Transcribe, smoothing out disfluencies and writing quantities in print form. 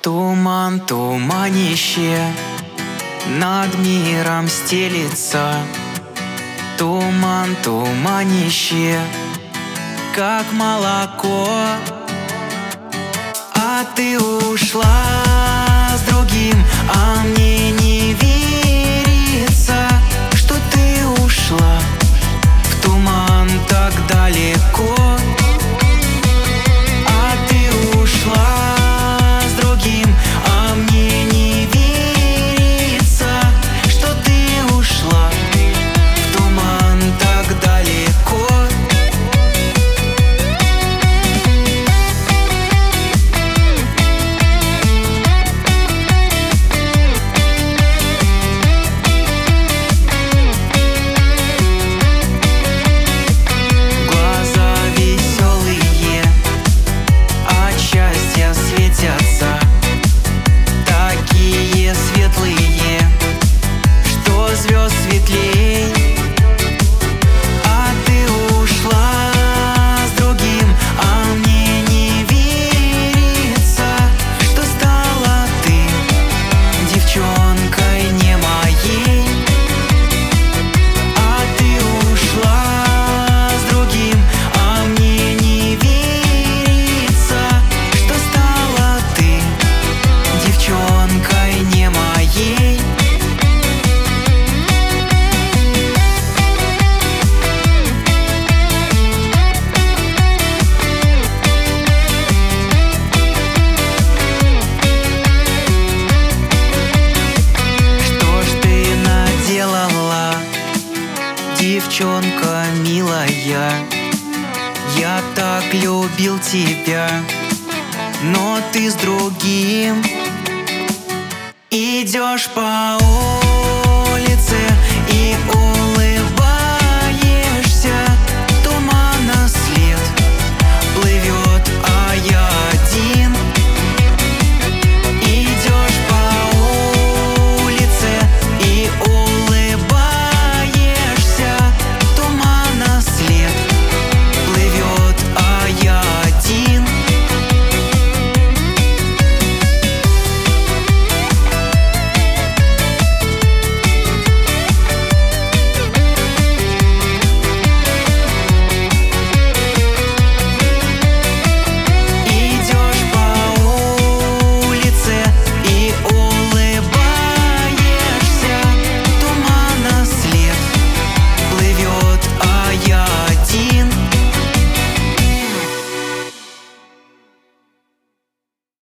Туман, туманище над миром стелится. Туман, туманище, как молоко. А ты ушла с другим, а мне не верится, что ты ушла в туман так далеко. А ты ушла с другим, а мне не верится, что ты ушла в туман так далеко. Такие светлые, что звезд светлей. А ты ушла с другим, а мне не верится, что стала ты девчонкой не моей. А ты ушла с другим, а мне не верится, что стала ты девчонкой не моей. Что ж ты наделала, девчонка милая? Я так любил тебя, но ты с другим идешь по улице.